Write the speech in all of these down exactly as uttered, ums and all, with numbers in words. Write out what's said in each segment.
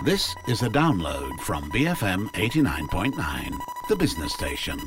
This is a download from B F M eighty-nine point nine, the business station.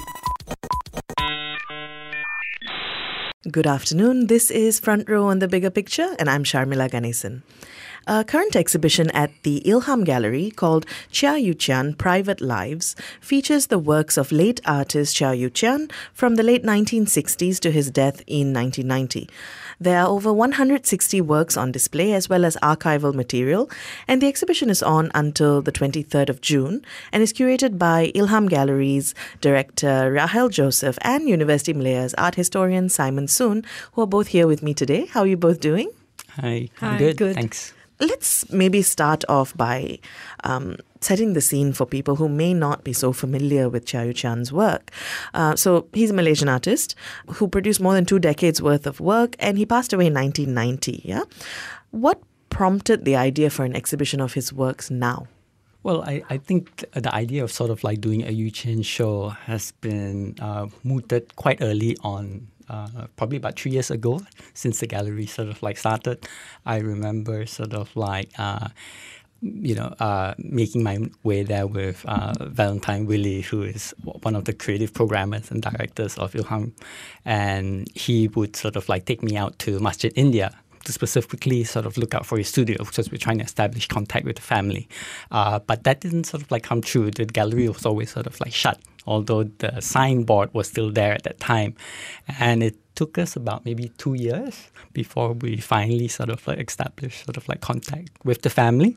Good afternoon. This is Front Row on the Bigger Picture, and I'm Sharmila Ganesan. A current exhibition at the Ilham Gallery called Chia Yu-Chian Private Lives features the works of late artist Chia Yu-Chian from the late nineteen sixties to his death in nineteen ninety. There are over one hundred sixty works on display as well as archival material, and the exhibition is on until the twenty-third of June and is curated by Ilham Gallery's director Rahel Joseph and University Malaya's art historian Simon Soon, who are both here with me today. How are you both doing? Hi, Hi, I'm good. good. Thanks. Let's maybe start off by um, setting the scene for people who may not be so familiar with Chia Yu-Chian's work. Uh, so he's a Malaysian artist who produced more than two decades worth of work, and he passed away in nineteen ninety. Yeah, what prompted the idea for an exhibition of his works now? Well, I, I think the idea of sort of like doing a Yu-Chian show has been uh, mooted quite early on. Uh, probably about three years ago, since the gallery sort of like started. I remember sort of like, uh, you know, uh, making my way there with uh, Valentine Willie, who is one of the creative programmers and directors of Ilham. And he would sort of like take me out to Masjid India to specifically sort of look out for his studio, because we're trying to establish contact with the family. Uh, but that didn't sort of like come true. The gallery was always sort of like shut, although the signboard was still there at that time. And it took us about maybe two years before we finally sort of like established sort of like contact with the family.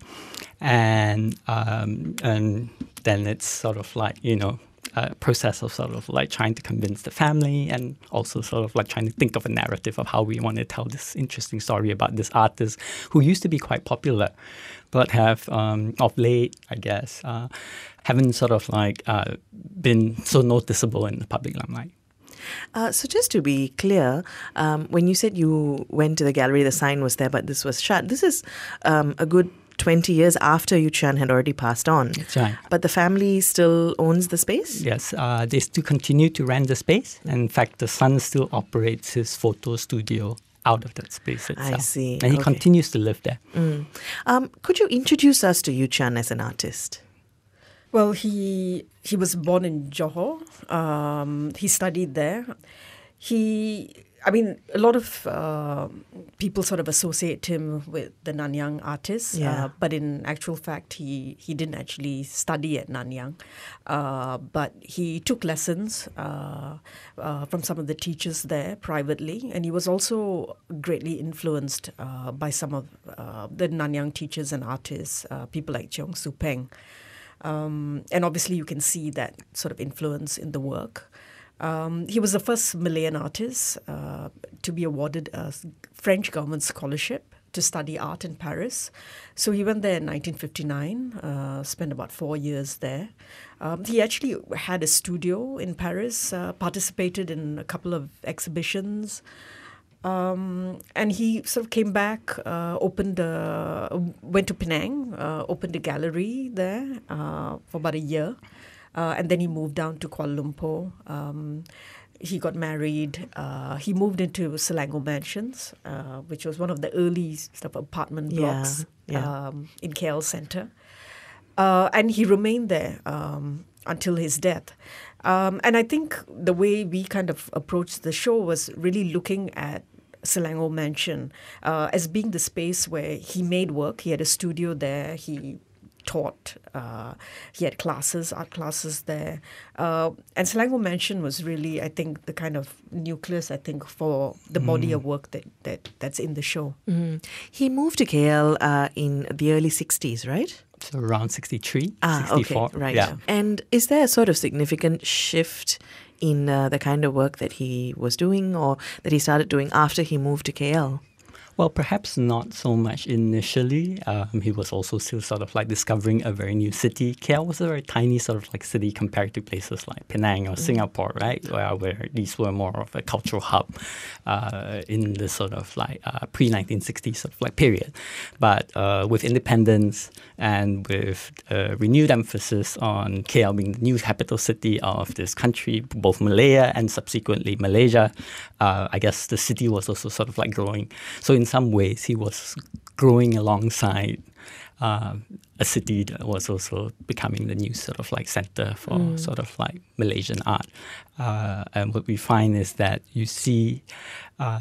And um, and then it's sort of like, you know, a process of sort of like trying to convince the family, and also sort of like trying to think of a narrative of how we want to tell this interesting story about this artist who used to be quite popular, but have um, of late, I guess, uh, haven't sort of like uh, been so noticeable in the public limelight. Uh, so just to be clear, um, when you said you went to the gallery, the sign was there, but this was shut. This is um, a good twenty years after Yu-Chian had already passed on. That's right. But the family still owns the space? Yes, uh, they still continue to rent the space. And in fact, the son still operates his photo studio out of that space itself. I see. And he Okay. continues to live there. Mm. Um, could you introduce us to Yu-Chian as an artist? Well, he he was born in Johor. Um, he studied there. He, I mean, a lot of uh, people sort of associate him with the Nanyang artists, Yeah. uh, but in actual fact, he, he didn't actually study at Nanyang. Uh, but he took lessons uh, uh, from some of the teachers there privately, and he was also greatly influenced uh, by some of uh, the Nanyang teachers and artists, uh, people like Cheong Su Peng. Um, and obviously you can see that sort of influence in the work. Um, he was the first Malayan artist uh, to be awarded a French government scholarship to study art in Paris. So he went there in nineteen fifty-nine, uh, spent about four years there. Um, he actually had a studio in Paris, uh, participated in a couple of exhibitions. Um, and he sort of came back, uh, opened, a, went to Penang, uh, opened a gallery there uh, for about a year. Uh, and then he moved down to Kuala Lumpur. Um, he got married. Uh, he moved into Selangor Mansions, uh, which was one of the early sort of apartment blocks Yeah, yeah. Um, in K L Centre. Uh, and he remained there um, until his death. Um, and I think the way we kind of approached the show was really looking at Selangor Mansion uh, as being the space where he made work. He had a studio there. He taught. Uh, he had classes, art classes there. Uh, and Selangor Mansion was really, I think, the kind of nucleus, I think, for the body mm. of work that, that that's in the show. Mm. He moved to K L uh, in the early sixties, right? So around sixty-three, ah, sixty-four. Okay, right. Yeah. And is there a sort of significant shift in uh, the kind of work that he was doing or that he started doing after he moved to K L? Well, perhaps not so much initially. Um, he was also still sort of like discovering a very new city. K L was a very tiny sort of like city compared to places like Penang or mm. Singapore, right? Where, where these were more of a cultural hub uh, in the sort of like uh, pre nineteen sixties sort of like period. But uh, with independence and with a renewed emphasis on K L being the new capital city of this country, both Malaya and subsequently Malaysia, uh, I guess the city was also sort of like growing. So in some ways, he was growing alongside uh, a city that was also becoming the new sort of like center for mm. sort of like Malaysian art. Uh, and what we find is that you see uh,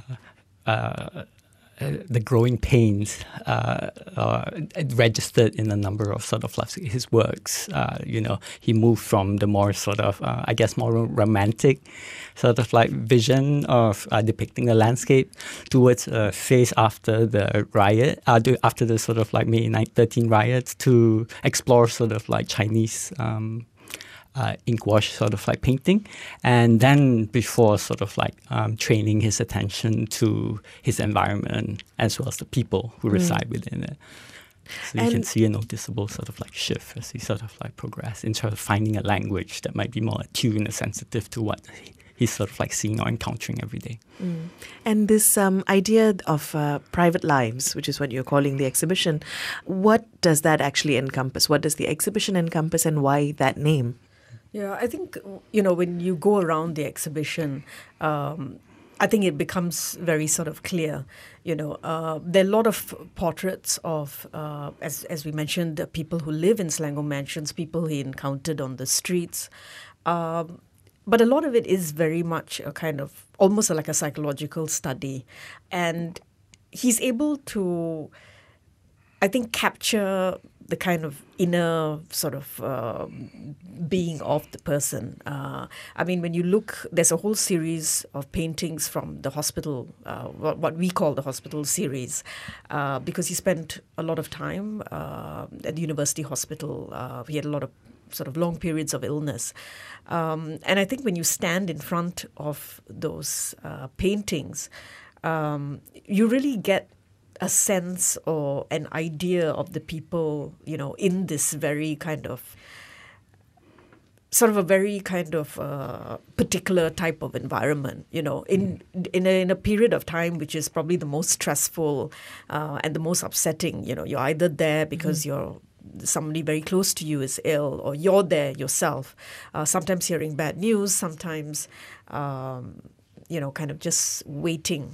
uh, the growing pains uh, uh, registered in a number of sort of like his works. Uh, you know, he moved from the more sort of, uh, I guess, more romantic sort of like vision of uh, depicting the landscape towards a phase after the riot, uh, after the sort of like May thirteenth riots, to explore sort of like Chinese um, Uh, ink wash sort of like painting, and then before sort of like um, training his attention to his environment as well as the people who mm. reside within it. So and you can see a noticeable sort of like shift as he sort of like progress in terms of finding a language that might be more attuned and sensitive to what he, he's sort of like seeing or encountering every day. Mm. And this um, idea of uh, private lives, which is what you're calling the exhibition, what does that actually encompass? What does the exhibition encompass, and why that name? Yeah, I think, you know, when you go around the exhibition, um, I think it becomes very sort of clear. You know, uh, there are a lot of portraits of, uh, as as we mentioned, uh, people who live in Selangor mansions, people he encountered on the streets. Um, but a lot of it is very much a kind of, almost like a psychological study. And he's able to, I think, capture the kind of inner sort of uh, being of the person. Uh, I mean, when you look, there's a whole series of paintings from the hospital, uh, what, what we call the hospital series, uh, because he spent a lot of time uh, at the university hospital. Uh, he had a lot of sort of long periods of illness. Um, and I think when you stand in front of those uh, paintings, um, you really get a sense or an idea of the people, you know, in this very kind of, sort of a very kind of uh, particular type of environment, you know, in in a, in a period of time which is probably the most stressful uh, and the most upsetting. You know, you're either there because mm-hmm. you're somebody very close to you is ill, or you're there yourself. Uh, sometimes hearing bad news, sometimes, um, you know, kind of just waiting.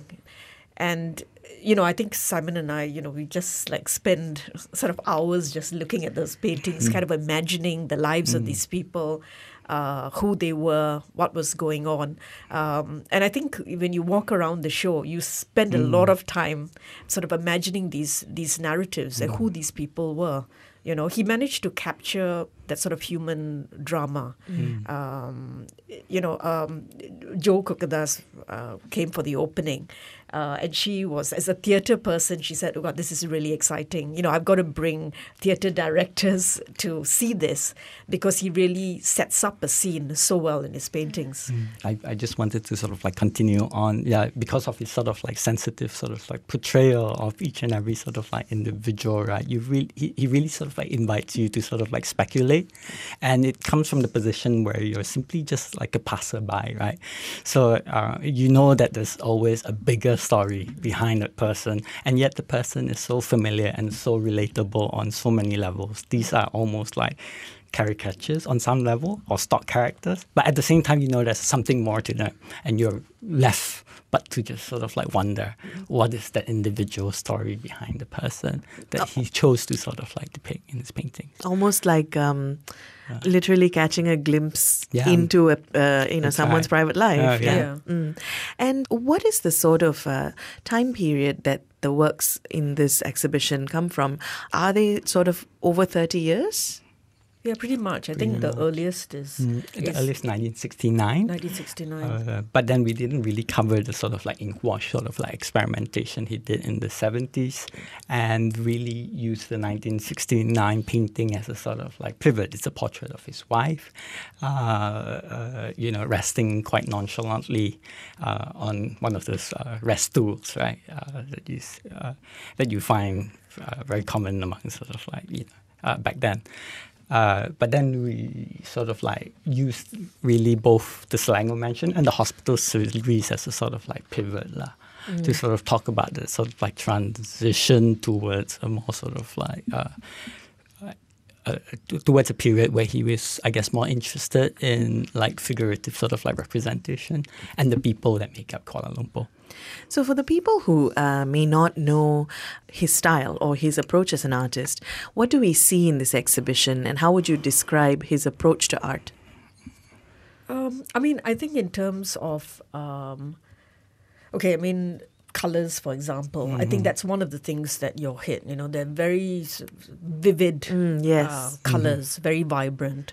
And you know, I think Simon and I, you know, we just like spend sort of hours just looking at those paintings, mm. kind of imagining the lives mm. of these people, uh, who they were, what was going on. Um, and I think when you walk around the show, you spend mm. a lot of time sort of imagining these these narratives mm. and who these people were. You know, he managed to capture that sort of human drama. Mm. Um, you know, um, Jo Kukadas uh, came for the opening. Uh, and she was, as a theatre person, she said, oh God, this is really exciting. You know, I've got to bring theatre directors to see this, because he really sets up a scene so well in his paintings. Mm. I, I just wanted to sort of like continue on, yeah, because of his sort of like sensitive sort of like portrayal of each and every sort of like individual, right? You really, he, he really sort of like invites you to sort of like speculate. And it comes from the position where you're simply just like a passerby, right? So uh, you know that there's always a bigger story behind that person, and yet the person is so familiar and so relatable on so many levels. These are almost like caricatures on some level, or stock characters, but at the same time you know there's something more to them, and you're left but to just sort of like wonder what is that individual story behind the person that he chose to sort of like depict in his paintings. Almost like um, yeah. literally catching a glimpse yeah. into a uh, you know That's someone's right. private life. Uh, yeah. yeah. Mm. And what is the sort of uh, time period that the works in this exhibition come from? Are they sort of over thirty years? Yeah, pretty much. I think Pretty the much. earliest is... Mm, the is earliest nineteen sixty-nine. nineteen sixty-nine. Uh, but then we didn't really cover the sort of like ink wash sort of like experimentation he did in the seventies, and really used the nineteen sixty-nine painting as a sort of like pivot. It's a portrait of his wife, uh, uh, you know, resting quite nonchalantly uh, on one of those uh, rest stools, right, uh, that, you, uh, that you find uh, very common among sort of like, you know, uh, back then. Uh, but then we sort of like used really both the Selangor Mansion and the hospital series as a sort of like pivot lah, mm. to sort of talk about the sort of like transition towards a more sort of like uh, uh, towards a period where he was, I guess, more interested in like figurative sort of like representation and the people that make up Kuala Lumpur. So for the people who uh, may not know his style or his approach as an artist, what do we see in this exhibition and how would you describe his approach to art? Um, I mean, I think in terms of, um, okay, I mean, colors, for example, mm-hmm. I think that's one of the things that you're hit. You know, they're very vivid mm, yes. uh, colors, mm-hmm. very vibrant.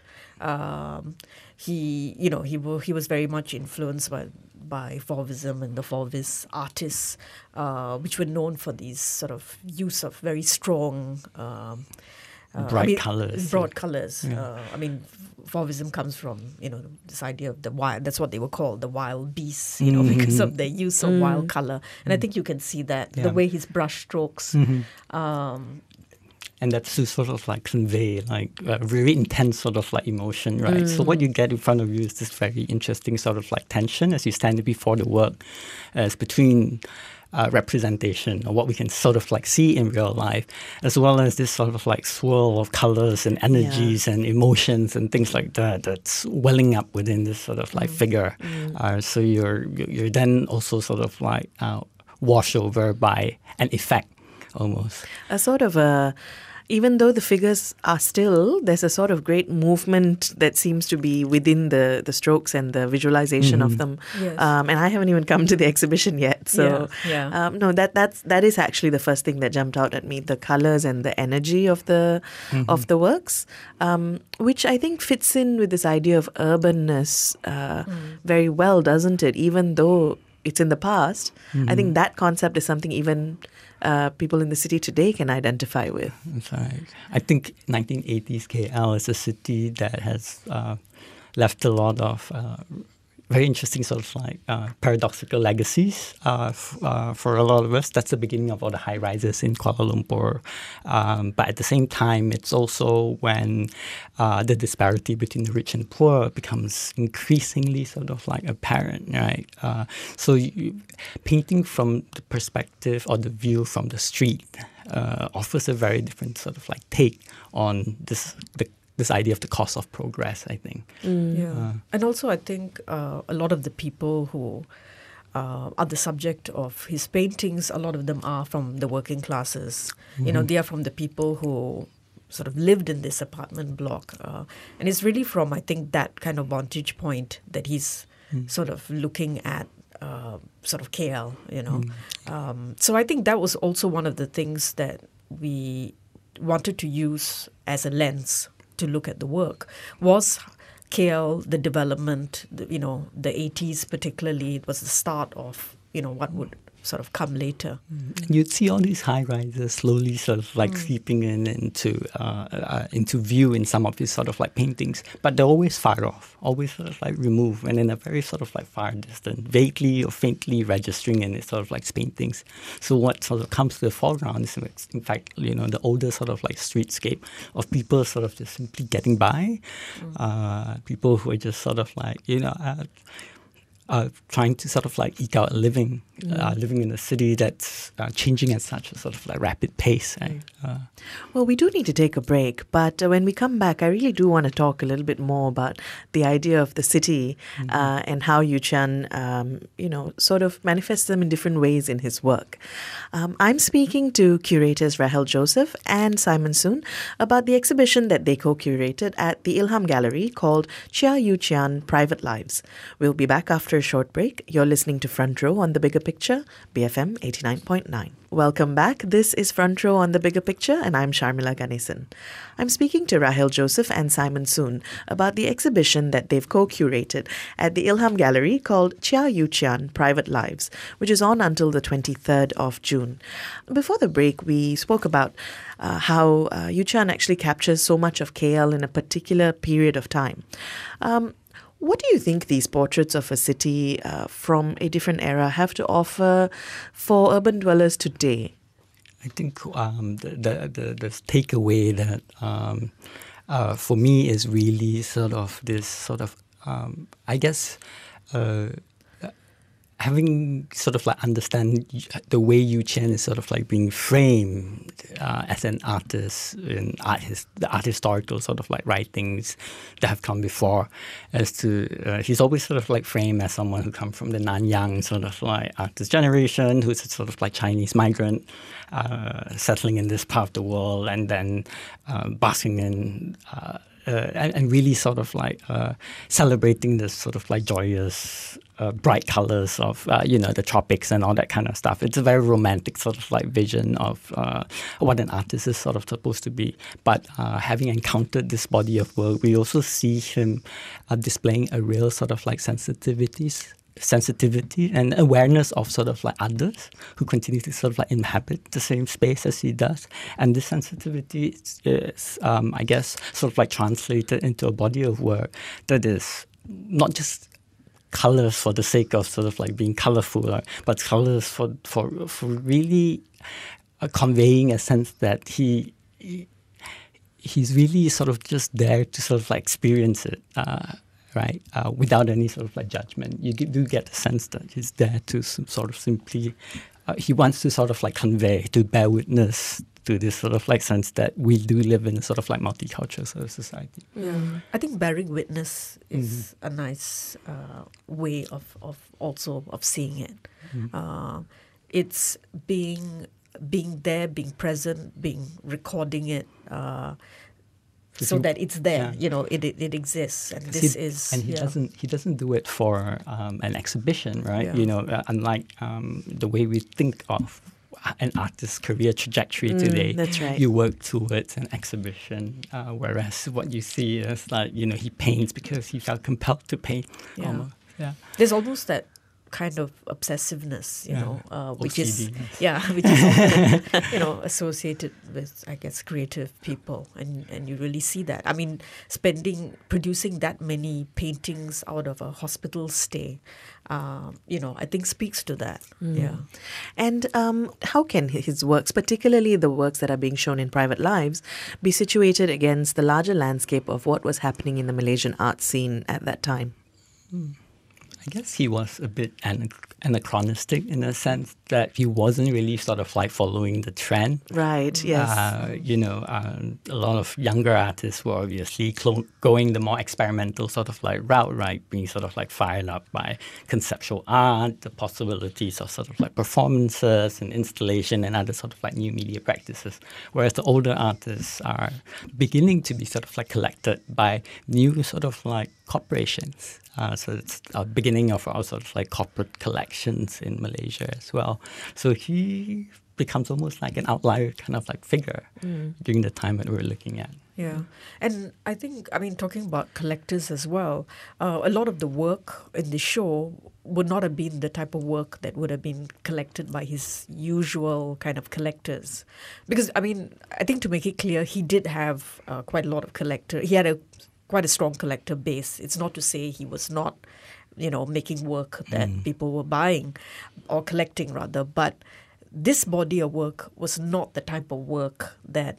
Um, he, you know, he he was very much influenced by by Fauvism and the Fauvis artists, uh, which were known for these sort of use of very strong. Um, Uh, bright I mean, colors. Broad yeah. colors. Yeah. Uh, I mean, Fauvism comes from, you know, this idea of the wild, that's what they were called, the wild beasts, you know, mm-hmm. because of their use of mm. wild color. And mm. I think you can see that, yeah. the way his brush strokes. Mm-hmm. Um, and that's to sort of like convey like a very intense sort of like emotion, right? Mm. So what you get in front of you is this very interesting sort of like tension as you stand before the work, as between Uh, representation or what we can sort of like see in real life, as well as this sort of like swirl of colors and energies yeah. and emotions and things like that that's welling up within this sort of like mm. figure. Mm. Uh, so you're you're then also sort of like uh, washed over by an effect almost. A sort of a Even though the figures are still, there's a sort of great movement that seems to be within the, the strokes and the visualization mm-hmm. of them. Yes. Um, and I haven't even come to the exhibition yet. So yeah, yeah. Um, no, that that's that is actually the first thing that jumped out at me: the colors and the energy of the mm-hmm. of the works, um, which I think fits in with this idea of urbanness uh, mm. very well, doesn't it? Even though it's in the past, mm-hmm. I think that concept is something even Uh, people in the city today can identify with. That's right. I think nineteen eighties K L is a city that has uh, left a lot of uh, very interesting sort of like uh, paradoxical legacies uh, f- uh, for a lot of us. That's the beginning of all the high rises in Kuala Lumpur. Um, but at the same time, it's also when uh, the disparity between the rich and poor becomes increasingly sort of like apparent, right? Uh, so you, painting from the perspective or the view from the street uh, offers a very different sort of like take on this the this idea of the cost of progress, I think. Mm. Yeah. Uh, and also I think uh, a lot of the people who uh, are the subject of his paintings, a lot of them are from the working classes. Mm-hmm. You know, they are from the people who sort of lived in this apartment block. Uh, and it's really from, I think, that kind of vantage point that he's mm. sort of looking at uh, sort of K L, you know. Mm. Um, so I think that was also one of the things that we wanted to use as a lens to look at the work. Was K L the development, the, you know, the eighties particularly, it was the start of, you know, what would sort of come later. Mm. You'd see all these high rises slowly sort of like mm. seeping in into uh, uh, into view in some of his sort of like paintings, but they're always far off, always sort of like removed and in a very sort of like far distance, vaguely or faintly registering in his sort of like paintings. So what sort of comes to the foreground is in fact, you know, the older sort of like streetscape of people sort of just simply getting by, mm. uh, people who are just sort of like, you know, uh, Uh, trying to sort of like eke out a living, mm. uh, living in a city that's uh, changing at such a sort of like rapid pace. Right? Mm. Uh, well, we do need to take a break, but uh, when we come back, I really do want to talk a little bit more about the idea of the city mm-hmm. uh, and how Yu Chian, um, you know, sort of manifests them in different ways in his work. Um, I'm speaking to curators Rahel Joseph and Simon Soon about the exhibition that they co-curated at the Ilham Gallery called Chia Yu Chian Private Lives. We'll be back after a short break. You're listening to Front Row on The Bigger Picture, B F M eighty-nine point nine. Welcome back. This is Front Row on The Bigger Picture, and I'm Sharmila Ganesan. I'm speaking to Rahel Joseph and Simon Soon about the exhibition that they've co-curated at the Ilham Gallery called Chia Yu Chian Private Lives, which is on until the twenty-third of June. Before the break, we spoke about uh, how uh, Yu Chian actually captures so much of K L in a particular period of time. Um, What do you think these portraits of a city uh, from a different era have to offer for urban dwellers today? I think um, the, the, the, the takeaway that um, uh, for me is really sort of this sort of, um, I guess, uh, having sort of like understand the way Yu Qian is sort of like being framed uh, as an artist in art, his, the art historical sort of like writings that have come before, as to uh, he's always sort of like framed as someone who comes from the Nanyang sort of like artist generation, who's a sort of like Chinese migrant uh, settling in this part of the world, and then uh, basking in. Uh, Uh, and, and really sort of like uh, celebrating this sort of like joyous, uh, bright colors of, uh, you know, the tropics and all that kind of stuff. It's a very romantic sort of like vision of uh, what an artist is sort of supposed to be. But uh, having encountered this body of work, we also see him uh, displaying a real sort of like sensitivities. sensitivity and awareness of sort of like others who continue to sort of like inhabit the same space as he does. And this sensitivity is, is um, I guess, sort of like translated into a body of work that is not just colors for the sake of sort of like being colorful, right? But colors for, for, for really uh, conveying a sense that he, he he's really sort of just there to sort of like experience it. Uh, right, uh, without any sort of like judgment. You do get the sense that he's there to sort of simply, uh, he wants to sort of like convey, to bear witness to this sort of like sense that we do live in a sort of like multicultural sort of society. Yeah, I think bearing witness is mm-hmm. a nice uh, way of, of also of seeing it. Mm-hmm. Uh, it's being being there, being present, being recording it, uh, so that it's there, yeah. you know, it, it it exists, and this he, is. And he yeah. doesn't he doesn't do it for um, an exhibition, right? Yeah. You know, uh, unlike um, the way we think of an artist's career trajectory mm, today. That's right. You work towards an exhibition, uh, whereas what you see is like, you know, he paints because he felt compelled to paint. Yeah. Almost. Yeah. There's almost that kind of obsessiveness, you yeah. know, uh, which O C D, is yes. yeah, which is often, you know, associated with, I guess, creative people, and and you really see that. I mean, spending producing that many paintings out of a hospital stay, uh, you know, I think speaks to that. Mm. Yeah, and um, how can his works, particularly the works that are being shown in Private Lives, be situated against the larger landscape of what was happening in the Malaysian art scene at that time? Mm. I guess he was a bit anachronistic in a sense that he wasn't really sort of like following the trend. Right, yes. Uh, you know, uh, a lot of younger artists were obviously clo- going the more experimental sort of like route, right? Being sort of like fired up by conceptual art, the possibilities of sort of like performances and installation and other sort of like new media practices. Whereas the older artists are beginning to be sort of like collected by new sort of like corporations. Uh, so it's a beginning of our sort of like corporate collections in Malaysia as well. So he becomes almost like an outlier kind of like figure mm. during the time that we're looking at. Yeah. And I think, I mean, talking about collectors as well, uh, a lot of the work in the show would not have been the type of work that would have been collected by his usual kind of collectors. Because, I mean, I think to make it clear, he did have uh, quite a lot of collector. He had a quite a strong collector base. It's not to say he was not, you know, making work that mm. people were buying or collecting rather, but this body of work was not the type of work that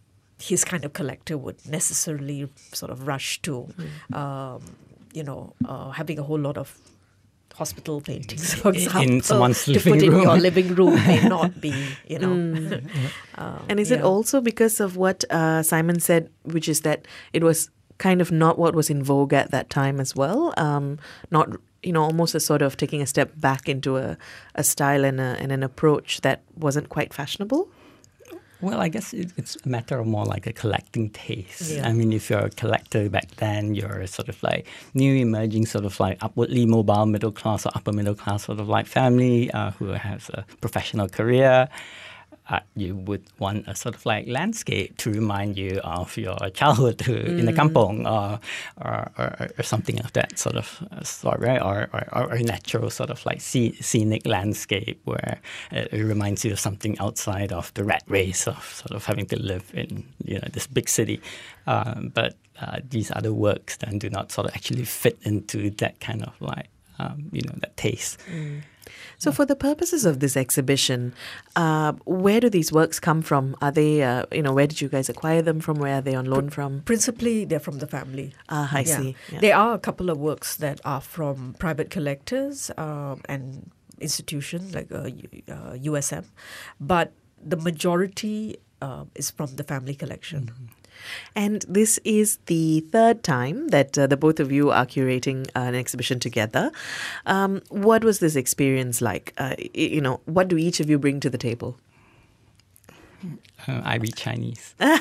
his kind of collector would necessarily sort of rush to. Mm. Um, you know, uh, having a whole lot of hospital paintings, for example, in someone's to living put room. in your living room may not be, you know. Mm. um, and is yeah. it also because of what uh, Simon said, which is that it was kind of not what was in vogue at that time as well? Um, not, you know, almost a sort of taking a step back into a, a style and, a, and an approach that wasn't quite fashionable? Well, I guess it, it's a matter of more like a collecting taste. Yeah. I mean, if you're a collector back then, you're sort of like new emerging sort of like upwardly mobile middle class or upper middle class sort of like family uh, who has a professional career. Uh, you would want a sort of like landscape to remind you of your childhood mm. in the kampong or, or, or, or something of that sort of uh, sort, right? Or, or, or a natural sort of like scenic landscape where it, it reminds you of something outside of the rat race of sort of having to live in, you know, this big city. Um, but uh, these other works then do not sort of actually fit into that kind of like um, you know, that taste. Mm. So for the purposes of this exhibition, uh, where do these works come from? Are they, uh, you know, where did you guys acquire them from? Where are they on loan from? Principally, they're from the family. Ah, I Yeah. see. Yeah. There are a couple of works that are from private collectors um, and institutions like uh, U- uh, U S M, but the majority uh, is from the family collection. Mm-hmm. And this is the third time that uh, the both of you are curating uh, an exhibition together. Um, what was this experience like? Uh, y- you know, what do each of you bring to the table? Uh, I read Chinese. I'm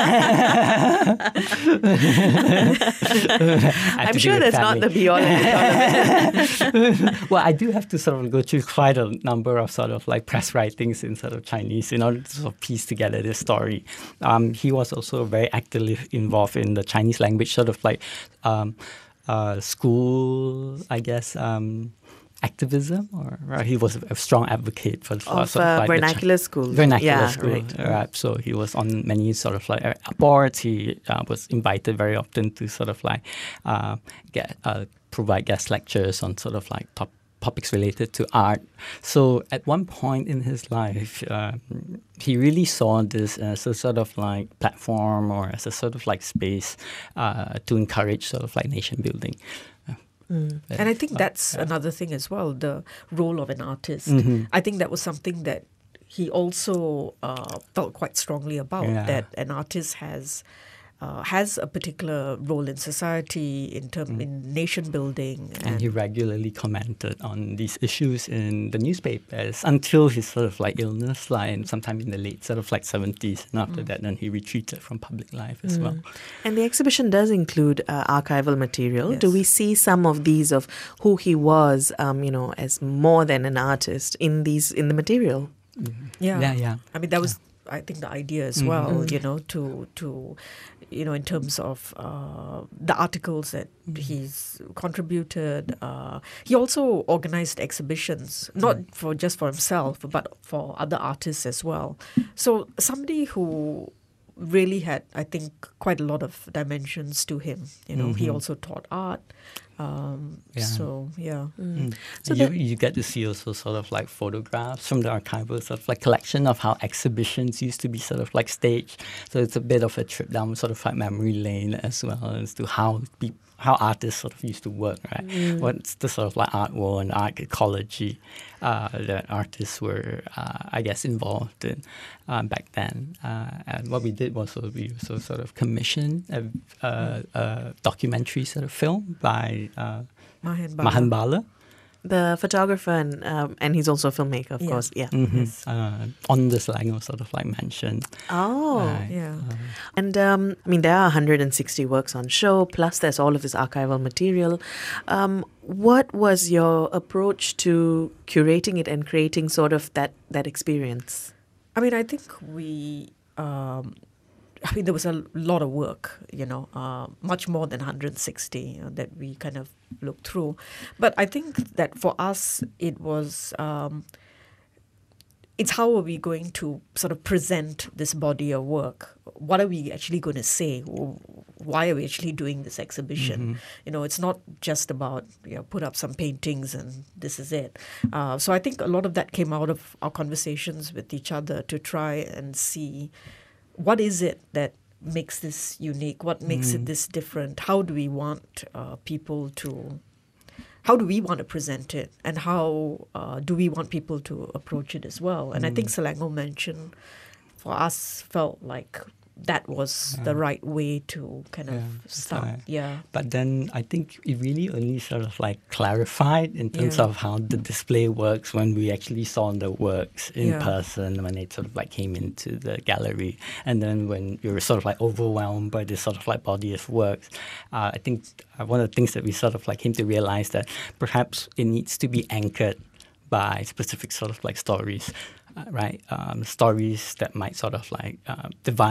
sure that's not the be all and end all. Well, I do have to sort of go through quite a number of sort of like press writings in sort of Chinese in order to sort of piece together this story. Um, he was also very actively involved in the Chinese language sort of like um, uh, school, I guess, um, activism, or, or he was a strong advocate for, for Of sort uh, of like the vernacular Chi- schools. vernacular Yeah, school. right. Right. So he was on many sort of like uh, boards. He uh, was invited very often to sort of like uh, get uh, provide guest lectures on sort of like top topics related to art. So at one point in his life, uh, he really saw this as a sort of like platform or as a sort of like space uh, to encourage sort of like nation building. Mm. And I think that's yeah. another thing as well, the role of an artist. Mhm. I think that was something that he also uh, felt quite strongly about, Yeah. that an artist has uh, has a particular role in society, in term, in nation building. And he regularly commented on these issues in the newspapers until his sort of like illness, like sometime in the late sort of like seventies. And after that, then he retreated from public life as well. And the exhibition does include uh, archival material. Yes. Do we see some of these of who he was, um, you know, as more than an artist in these in the material? Yeah. Yeah, yeah. I mean, that was, I think, the idea as well, you know, to, to you know, in terms of uh, the articles that he's contributed. Uh, he also organized exhibitions, not for just for himself, but for other artists as well. So somebody who really had, I think, quite a lot of dimensions to him. You know, he also taught art. Um, Yeah. So, yeah. Mm. So you, that- you get to see also sort of like photographs from the archival sort of like collection of how exhibitions used to be sort of like staged. So it's a bit of a trip down sort of like memory lane as well as to how people, how artists sort of used to work, right? What's the sort of like art world and art ecology uh, that artists were, uh, I guess, involved in uh, back then. Uh, and what we did was sort of, we also sort of commissioned a, a, a documentary sort of film by uh, Mahan Bala. Mahan Bala. The photographer and um, and he's also a filmmaker, of Yeah. course. Yeah. Mhm. Uh, on the Selangor sort of like mentioned. Oh. Right. Yeah. And um, I mean, there are one hundred sixty works on show, plus there's all of this archival material. Um, what was your approach to curating it and creating sort of that, that experience? I mean, I think we, um, I mean, there was a lot of work, you know, uh, much more than one hundred sixty you know, that we kind of looked through. But I think that for us, it was, um, it's how are we going to sort of present this body of work? What are we actually going to say? Why are we actually doing this exhibition? You know, it's not just about, you know, put up some paintings and this is it. Uh, so I think a lot of that came out of our conversations with each other to try and see what is it that makes this unique? What makes it this different? How do we want uh, people to... How do we want to present it, and how uh, do we want people to approach it as well? And I think Selangor Mention, for us, felt like that was the right way to kind of Yeah, start. right. Yeah. But then I think it really only sort of like clarified in terms Yeah. of how the display works when we actually saw the works in Yeah. person, when they sort of like came into the gallery. And then when you were sort of like overwhelmed by this sort of like body of works, uh, I think uh, one of the things that we sort of like came to realize that perhaps it needs to be anchored by specific sort of like stories, uh, right? Um, stories that might sort of like uh, divide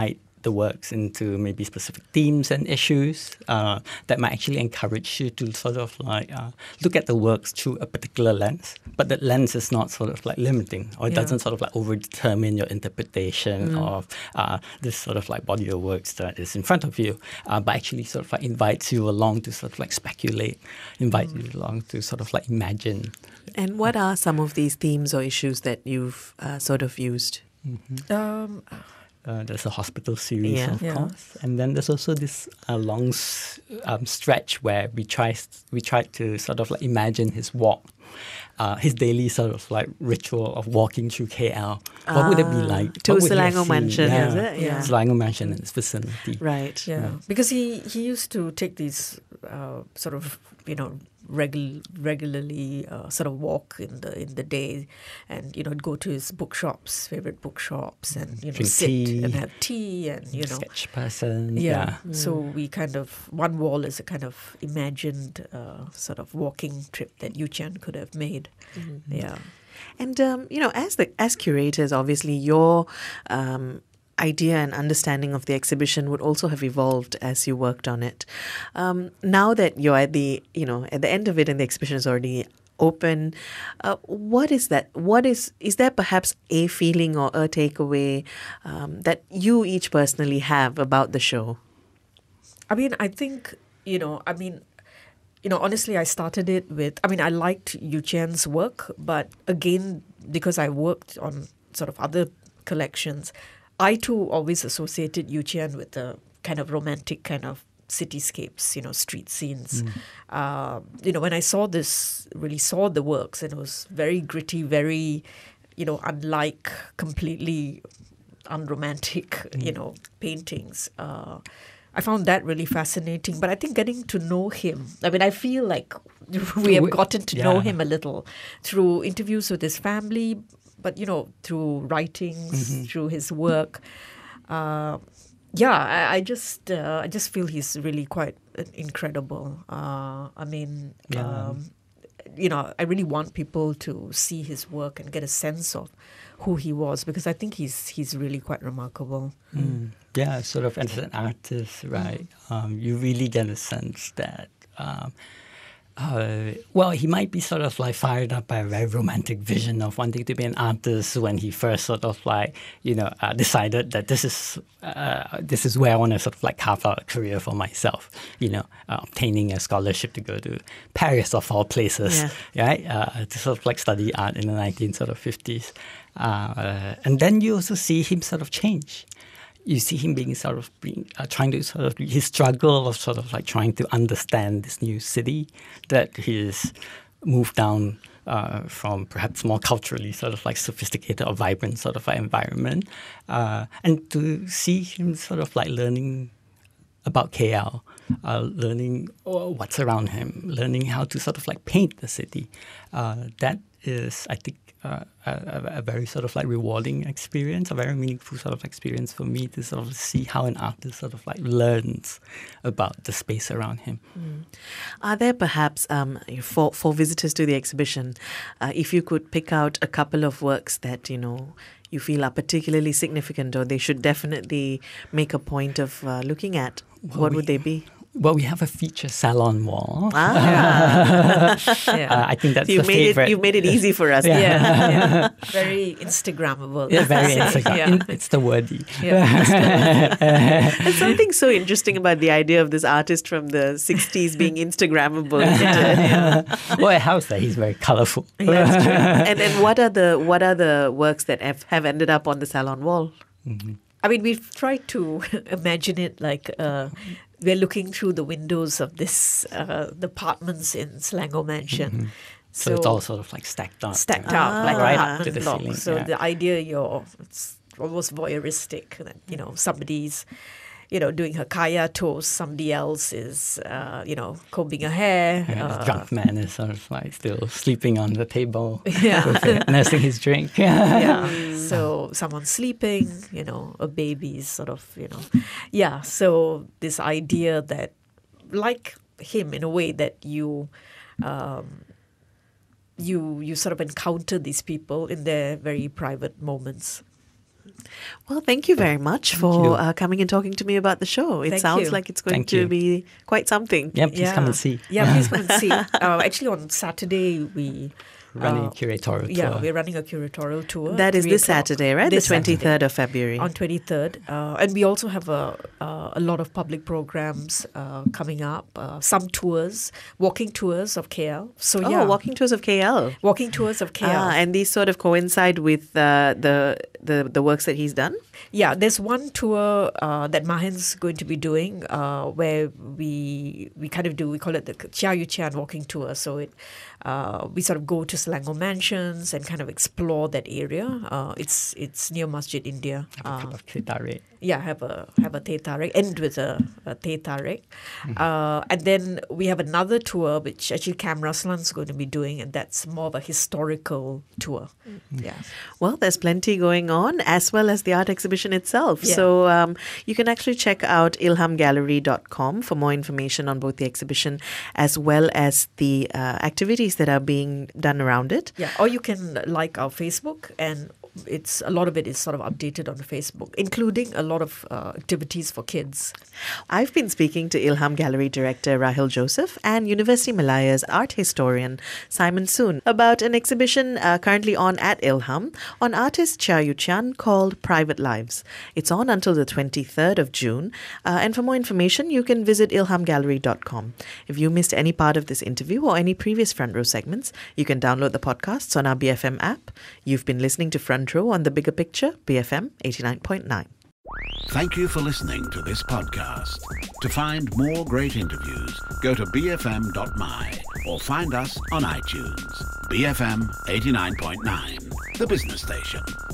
the works into maybe specific themes and issues uh, that might actually encourage you to sort of like uh, look at the works through a particular lens, but that lens is not sort of like limiting, or it Yeah. doesn't sort of like over-determine your interpretation mm. of uh, this sort of like body of works that is in front of you, uh, but actually sort of like invites you along to sort of like speculate, invites mm. you along to sort of like imagine. And what are some of these themes or issues that you've uh, sort of used? Mm-hmm. Um, Uh, there's a hospital series, Yeah. of Yeah. course, and then there's also this uh, long s- um, stretch where we try we tried to sort of like imagine his walk, uh, his daily sort of like ritual of walking through K L. What would it be Ah, like? to What would he have Selangor seen? Mansion, yeah. is it? Yeah. Selangor Mansion and its vicinity. Right. yeah. Yeah. Because he, he used to take these uh, sort of, you know, Regu- regularly uh, sort of walk in the in the day, and you know go to his bookshops, favorite bookshops, and you know Drink sit tea. and have tea, and you know Sketch person. yeah. Yeah. So we kind of one wall is a kind of imagined uh, sort of walking trip that Yu Qian could have made. Yeah. And um, you know, as the as curators, obviously your um, idea and understanding of the exhibition would also have evolved as you worked on it. Um, now that you're at the you know at the end of it and the exhibition is already open, uh, what is that? What is is there perhaps a feeling or a takeaway um, that you each personally have about the show? I mean, I think, you know, I mean, you know, honestly, I started it with, I mean, I liked Yu Qian's work, but again, because I worked on sort of other collections, I too always associated Yu Qian with the kind of romantic kind of cityscapes, you know, street scenes. Mm. Uh, you know, when I saw this, really saw the works, and it was very gritty, very, you know, unlike completely unromantic, mm. you know, paintings. Uh, I found that really fascinating. But I think getting to know him, I mean, I feel like we have gotten to yeah. know him a little through interviews with his family, but, you know, through writings, mm-hmm. through his work. Uh, yeah, I, I just uh, I just feel he's really quite incredible. Uh, I mean, yeah. um, you know, I really want people to see his work and get a sense of who he was, because I think he's he's really quite remarkable. Mm. Yeah, sort of as an artist, right? Mm. Um, you really get a sense that, um, uh, well, he might be sort of like fired up by a very romantic vision of wanting to be an artist when he first sort of like, you know, uh, decided that this is uh, this is where I want to sort of like carve out a career for myself, you know, uh, obtaining a scholarship to go to Paris of all places, yeah. right? Uh, to sort of like study art in the nineteen fifties. Uh, and then you also see him sort of change. You see him being sort of being, uh, trying to sort of, his struggle of sort of like trying to understand this new city that he's moved down uh, from, perhaps more culturally sort of like sophisticated or vibrant sort of like environment. Uh, and to see him sort of like learning about K L, uh, learning oh, what's around him, learning how to sort of like paint the city. Uh, that is, I think, uh, a, a very sort of like rewarding experience, a very meaningful sort of experience for me to sort of see how an artist sort of like learns about the space around him. Mm. Are there perhaps, um, for, for visitors to the exhibition, uh, if you could pick out a couple of works that, you know, you feel are particularly significant or they should definitely make a point of uh, looking at, well, what we, would they be? Well, we have a feature salon wall. Ah. yeah. uh, I think that's you the made favorite. It, you made it easy for us. Yeah, yeah. Very Instagrammable. Yeah, very Instagram. yeah. In, it's the wordy. Yeah, There's something so interesting about the idea of this artist from the sixties being Instagrammable. Yeah. Well, it helps that he's very colourful. That's true. And then what are the what are the works that have, have ended up on the salon wall? Mm-hmm. I mean, we've tried to imagine it like uh, we're looking through the windows of this uh, the apartments in Selangor Mansion. Mm-hmm. So, so it's all sort of like stacked up. Stacked uh, up, like right apartment up to the blocks. ceiling. So yeah. the idea, you're it's almost voyeuristic that, you know, somebody's, you know, doing her kaya toast, somebody else is, uh, you know, combing her hair. Yeah, uh, the drunk man is sort of like still sleeping on the table, yeah. with it, nursing his drink. yeah. So someone's sleeping, you know, a baby's sort of, you know. Yeah, so this idea that, like him in a way, that you... Um, you you sort of encounter these people in their very private moments. Well, thank you very much Thank for you. uh, coming and talking to me about the show. It Thank sounds you. like it's going Thank to you. be quite something. Yeah, please come and see. Yeah, please come and see. Uh, actually, on Saturday, we... Running uh, a curatorial Yeah, tour. we're running a curatorial tour. That at is three this o'clock. Saturday, right? This the twenty-third Saturday. of February. On twenty-third. Uh, and we also have a, uh, a lot of public programs uh, coming up, uh, some tours, walking tours of K L. So, oh, yeah. walking tours of K L. Walking tours of K L. Ah, and these sort of coincide with uh, the, the the works that he's done? Yeah, there's one tour uh, that Mahen's going to be doing uh, where we we kind of do, we call it the Chia Yu Chian walking tour. So it uh, we sort of go to Selangor Mansions and kind of explore that area. Uh, it's it's near Masjid India. Have a Uh, cup of teh tarik. yeah, have a have a teh tarik, end with a, a teh tarik. Uh, and then we have another tour which actually Cam Raslan's going to be doing, and that's more of a historical tour. Yeah. Well, there's plenty going on, as well as the art exhibition itself. Yeah. So um, you can actually check out ilham gallery dot com for more information on both the exhibition as well as the uh, activities that are being done around it. Yeah, or you can like our Facebook, and it's a lot of it is sort of updated on Facebook, including a lot of uh, activities for kids. I've been speaking to Ilham Gallery Director Rahil Joseph and University Malaya's art historian Simon Soon about an exhibition uh, currently on at Ilham on artist Chia Yu Chian called Private Lives. It's on until the twenty-third of June, uh, and for more information you can visit ilham gallery dot com. If you missed any part of this interview or any previous Front Row segments, you can download the podcasts on our B F M app. You've been listening to Front Row on The Bigger Picture, B F M eighty-nine point nine. Thank you for listening to this podcast. To find more great interviews, go to b f m dot m y or find us on iTunes. B F M eighty-nine point nine, the business station.